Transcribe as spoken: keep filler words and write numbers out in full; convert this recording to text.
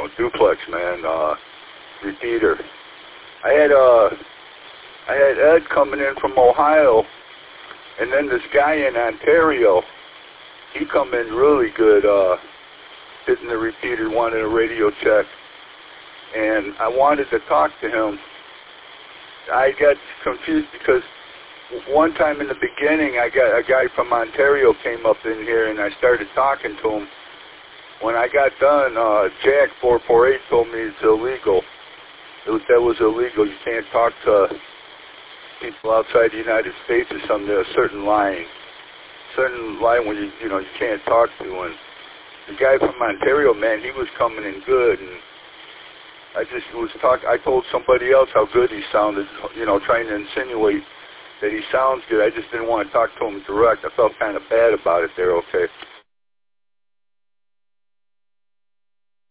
duplex, man, uh, repeater. I had, uh, I had Ed coming in from Ohio, and then this guy in Ontario, he come in really good, uh, hitting the repeater, wanted a radio check, and I wanted to talk to him. I got confused because one time in the beginning, I got a guy from Ontario came up in here, and I started talking to him. When I got done, uh, Jack four four eight told me it's illegal. It was, that was illegal. You can't talk to people outside the United States or something. There's a certain line, certain line when you you know you can't talk to. And the guy from Ontario, man, he was coming in good, and I just was talk. I told somebody else how good he sounded, you know, trying to insinuate that he sounds good. I just didn't want to talk to him direct. I felt kind of bad about it there. Okay.